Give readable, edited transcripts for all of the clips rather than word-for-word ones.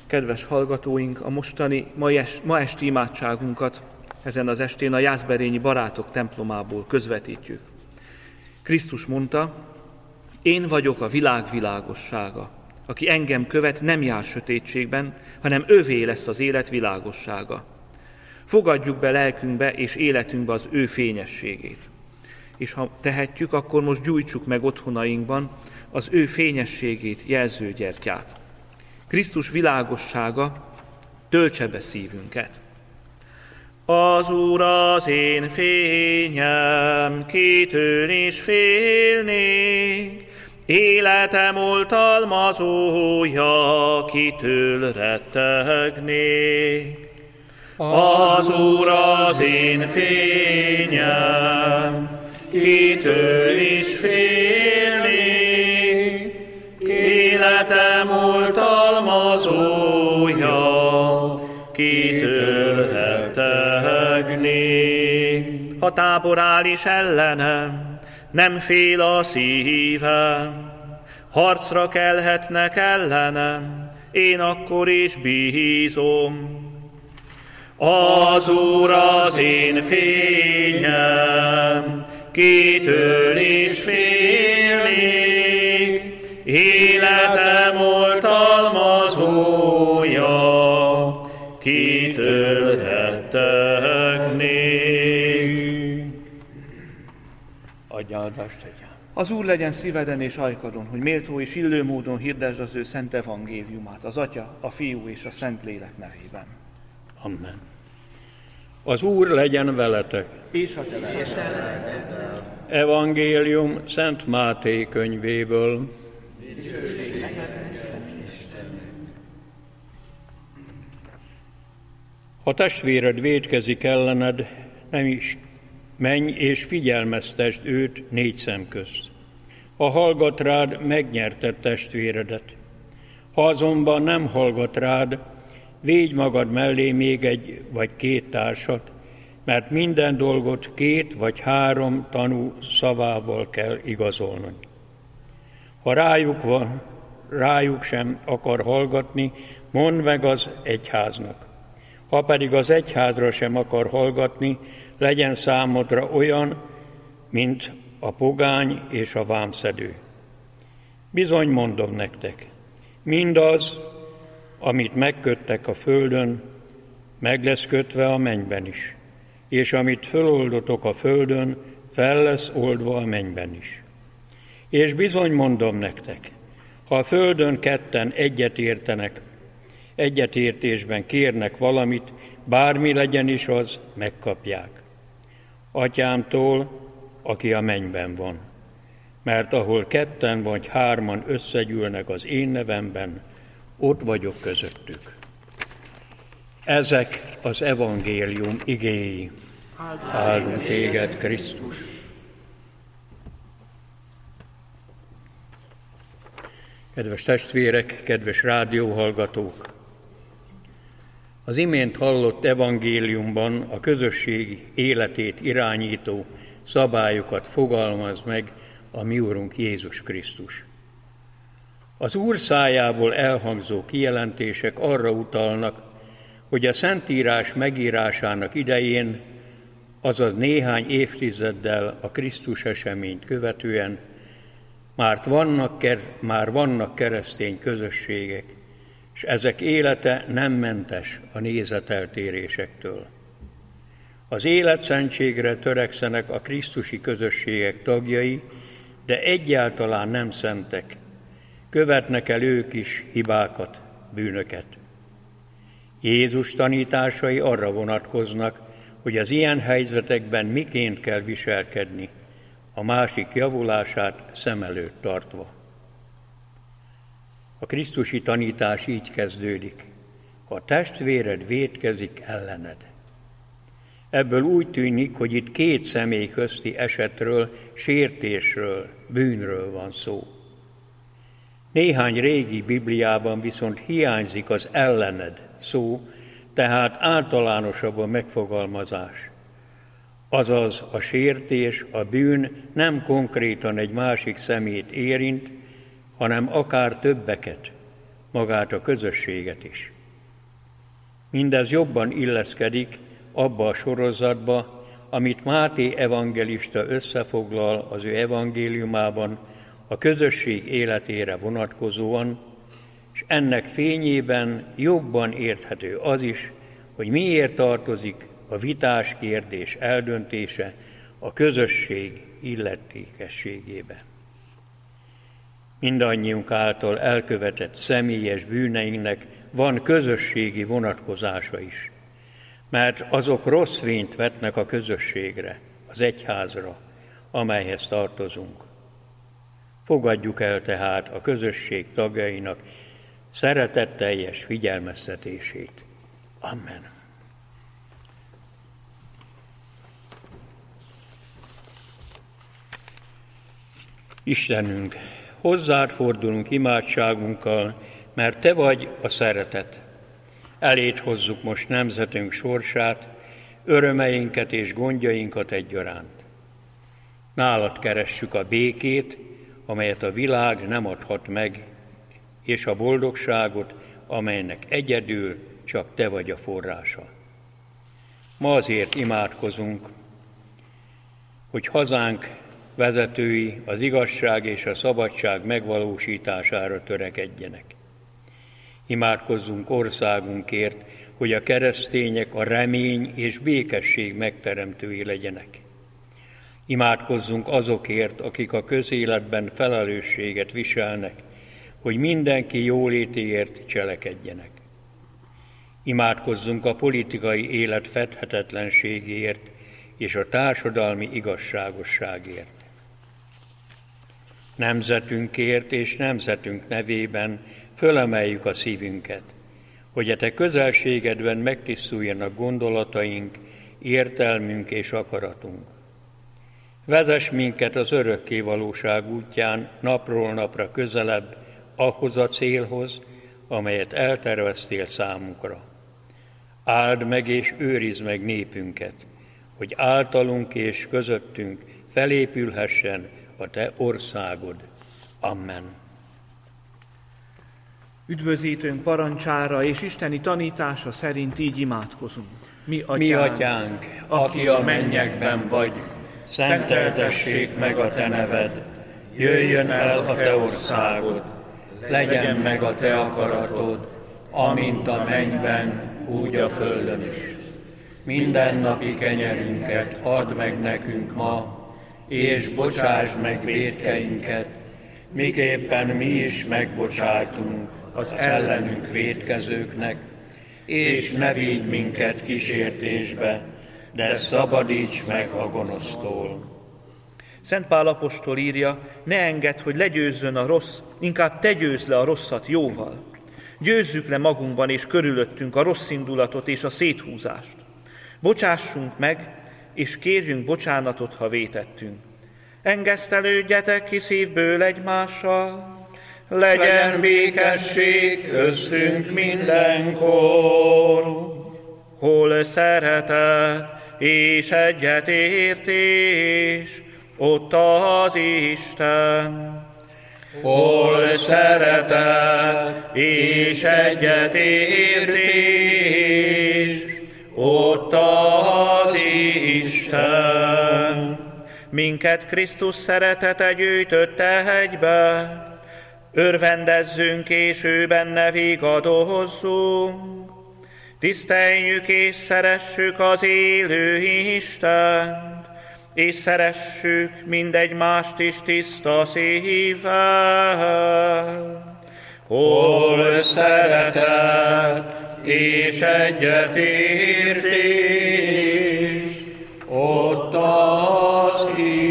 Kedves hallgatóink, a ma esti imádságunkat ezen az estén a Jászberényi Barátok templomából közvetítjük. Krisztus mondta, én vagyok a világ világossága. Aki engem követ, nem jár sötétségben, hanem ővé lesz az élet világossága. Fogadjuk be lelkünkbe és életünkbe az ő fényességét. És ha tehetjük, akkor most gyújtsuk meg otthonainkban az ő fényességét jelző gyertyát. Krisztus világossága töltse be szívünket. Az Úr az én fényem, kitől is félnék, életem oltalmazója, kitől rettegnék. Az Úr az én fényem, kitől is félnék, életem oltalmazója, kitől rettegnék. Ha tábor áll is ellenem, nem fél a szívem, harcra kelhetnek ellenem, én akkor is bízom. Az Úr az én fényem, kitől is félnék, életem oltalmazója, kitől rettegnék. Adj áldást tegyen. Az Úr legyen szíveden és ajkadon, hogy méltó és illő módon hirdesd az ő szent evangéliumát, az Atya, a Fiú és a Szentlélek nevében. Amen. Az Úr legyen veletek. És a te veled. Evangélium Szent Máté könyvéből. Ha testvéred vétkezik ellened, nem is menj és figyelmeztesd őt 4 szem közt. Ha hallgat rád, megnyerted testvéredet. Ha azonban nem hallgat rád, védj magad mellé még 1 vagy 2 társat, mert minden dolgot 2 vagy 3 tanú szavával kell igazolni. Ha rájuk sem akar hallgatni, mondd meg az egyháznak. Ha pedig az egyházra sem akar hallgatni, legyen számodra olyan, mint a pogány és a vámszedő. Bizony mondom nektek, mindaz, amit megköttek a földön, meg lesz kötve a mennyben is, és amit föloldotok a földön, fel lesz oldva a mennyben is. És bizony mondom nektek, ha a földön 2 egyetértésben kérnek valamit, bármi legyen is az, megkapják. Atyámtól, aki a mennyben van. Mert ahol 2 vagy 3 összegyűlnek az én nevemben, ott vagyok közöttük. Ezek az evangélium igéi. Áldunk téged, Krisztus! Kedves testvérek, kedves rádióhallgatók! Az imént hallott evangéliumban a közösség életét irányító szabályokat fogalmaz meg a mi Urunk Jézus Krisztus. Az Úr szájából elhangzó kijelentések arra utalnak, hogy a Szentírás megírásának idején, azaz néhány évtizeddel a Krisztus eseményt követően már vannak keresztény közösségek, és ezek élete nem mentes a nézeteltérésektől. Az életszentségre törekszenek a krisztusi közösségek tagjai, de egyáltalán nem szentek. Követnek el ők is hibákat, bűnöket. Jézus tanításai arra vonatkoznak, hogy az ilyen helyzetekben miként kell viselkedni, a másik javulását szem előtt tartva. A krisztusi tanítás így kezdődik: ha testvéred vétkezik ellened. Ebből úgy tűnik, hogy itt 2 személy közti esetről, sértésről, bűnről van szó. Néhány régi Bibliában viszont hiányzik az ellened szó, tehát általánosabb a megfogalmazás. Azaz a sértés, a bűn nem konkrétan egy másik szemét érint, hanem akár többeket, magát a közösséget is. Mindez jobban illeszkedik abba a sorozatba, amit Máté evangelista összefoglal az ő evangéliumában a közösség életére vonatkozóan, és ennek fényében jobban érthető az is, hogy miért tartozik a vitás kérdés eldöntése a közösség illetékességébe. Mindannyiunk által elkövetett személyes bűneinknek van közösségi vonatkozása is, mert azok rossz fényt vetnek a közösségre, az egyházra, amelyhez tartozunk. Fogadjuk el tehát a közösség tagjainak szeretetteljes figyelmeztetését. Amen. Istenünk, hozzád fordulunk imádságunkkal, mert Te vagy a szeretet. Eléd hozzuk most nemzetünk sorsát, örömeinket és gondjainkat egyaránt. Nálad keressük a békét, amelyet a világ nem adhat meg, és a boldogságot, amelynek egyedül csak Te vagy a forrása. Ma azért imádkozunk, hogy hazánk vezetői az igazság és a szabadság megvalósítására törekedjenek. Imádkozzunk országunkért, hogy a keresztények a remény és békesség megteremtői legyenek. Imádkozzunk azokért, akik a közéletben felelősséget viselnek, hogy mindenki jólétéért cselekedjenek. Imádkozzunk a politikai élet fedhetetlenségéért és a társadalmi igazságosságért. Nemzetünkért és nemzetünk nevében fölemeljük a szívünket, hogy a Te közelségedben megtisztuljanak gondolataink, értelmünk és akaratunk. Vezess minket az örökké valóság útján napról napra közelebb ahhoz a célhoz, amelyet elterveztél számunkra. Áld meg és őrizd meg népünket, hogy általunk és közöttünk felépülhessen a Te országod. Amen. Üdvözítőnk parancsára és isteni tanítása szerint így imádkozunk. Mi atyánk, aki a mennyekben vagy, szenteltessék meg a Te neved, jöjjön el a Te országod, legyen meg a Te akaratod, amint a mennyben, úgy a földön is. Mindennapi kenyerünket add meg nekünk ma, és bocsásd meg vétkeinket, miképpen mi is megbocsájtunk az ellenünk vétkezőknek, és ne vigy minket kísértésbe, de szabadíts meg a gonosztól. Szent Pál apostol írja, ne engedd, hogy legyőzzön a rossz, inkább te győzz le a rosszat jóval. Győzzük le magunkban és körülöttünk a rossz indulatot és a széthúzást. Bocsássunk meg, és kérjünk bocsánatot, ha vétettünk. Engesztelődjetek ki szívből egymással, legyen békesség köztünk mindenkor. Hol szeretet és egyetértés, ott az Isten. Hol szeretet és egyetértés, ott az Isten. Minket Krisztus szeretete gyűjtötte egybe, örvendezzünk és ő benne vigadozzunk. Tiszteljük és szeressük az élő Istent, és szeressük mindegymást is tiszta szívvel. Hol szeretet és egyetértés, ott az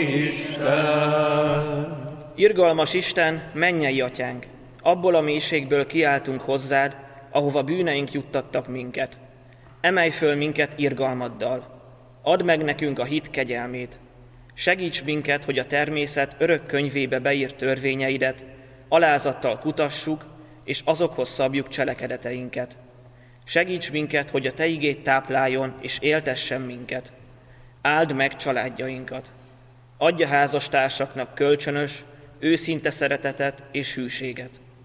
Isten. Irgalmas Isten, mennyei atyánk, abból a mélységből kiáltunk hozzád, ahova bűneink juttattak minket. Emelj föl minket irgalmaddal. Add meg nekünk a hit kegyelmét. Segíts minket, hogy a természet örök könyvébe beírt törvényeidet alázattal kutassuk, és azokhoz szabjuk cselekedeteinket. Segíts minket, hogy a Te igéd tápláljon és éltessen minket. Áld meg családjainkat. Adj a házastársaknak kölcsönös, őszinte szeretetet és hűséget.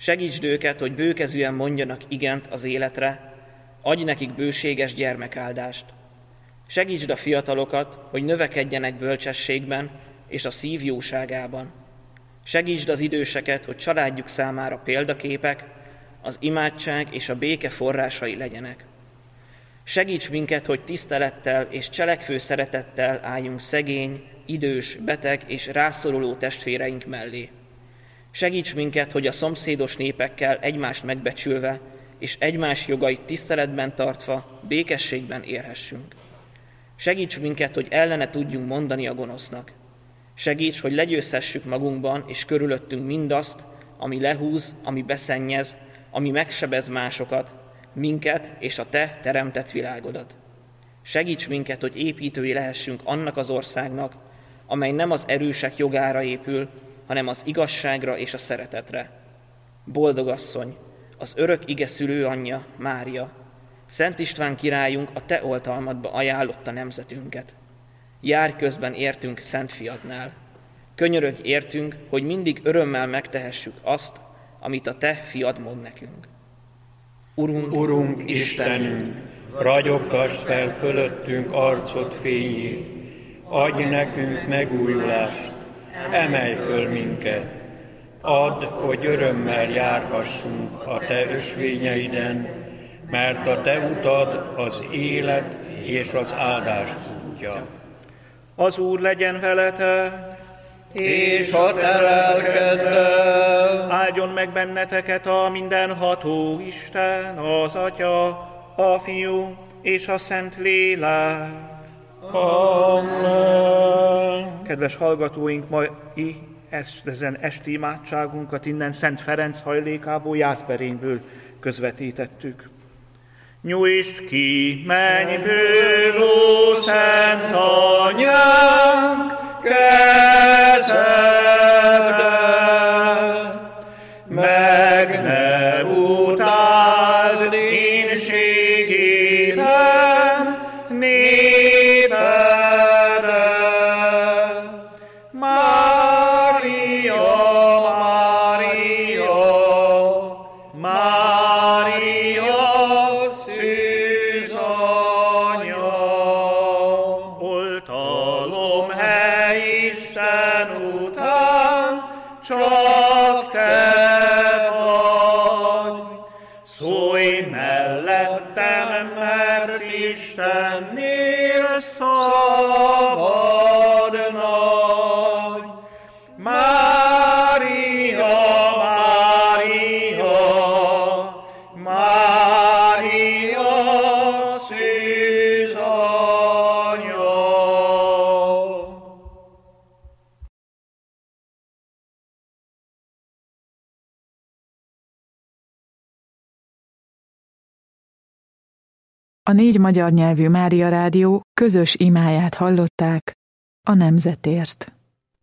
Segítsd őket, hogy bőkezűen mondjanak igent az életre, adj nekik bőséges gyermekáldást. Segítsd a fiatalokat, hogy növekedjenek bölcsességben és a szív jóságában. Segítsd az időseket, hogy családjuk számára példaképek, az imádság és a béke forrásai legyenek. Segíts minket, hogy tisztelettel és cselekvő szeretettel álljunk szegény, idős, beteg és rászoruló testvéreink mellé. Segíts minket, hogy a szomszédos népekkel egymást megbecsülve és egymás jogait tiszteletben tartva békességben élhessünk. Segíts minket, hogy ellene tudjunk mondani a gonosznak. Segíts, hogy legyőzhessük magunkban és körülöttünk mindazt, ami lehúz, ami beszennyez, ami megsebez másokat, minket és a Te teremtett világodat. Segíts minket, hogy építői lehessünk annak az országnak, amely nem az erősek jogára épül, hanem az igazságra és a szeretetre. Boldog asszony, az örök ige szülőanyja, Mária, Szent István királyunk a Te oltalmadba ajánlotta nemzetünket. Járj közben értünk Szent Fiadnál. Könyörögj értünk, hogy mindig örömmel megtehessük azt, amit a Te Fiad mond nekünk. Urunk Istenünk, ragyogtass fel fölöttünk arcod fényét, adj nekünk megújulást, emelj föl minket, add, hogy örömmel járhassunk a Te ösvényeiden, mert a Te utad az élet és az áldás útja. Az Úr legyen veletek, és a te lelkeddel. Áldjon meg benneteket a mindenható Isten, az Atya, a Fiú és a Szent Lélek. Amen. Kedves hallgatóink, mai ezen esti imádságunkat innen Szent Ferenc hajlékából, Jászberényből közvetítettük. Nyújtsd ki mennyből, ó Szent Anyánk, kezedet, meg ne utáld énségében népedet. Mária, Mária, Mária, szűz anya, oltalom hely Isten után, csak te vagy. Szólj mellettem, mert Istennél szabad nagy. Mária, Mária, Mária, szűz anya. A 4 magyar nyelvű Mária Rádió közös imáját hallották a nemzetért.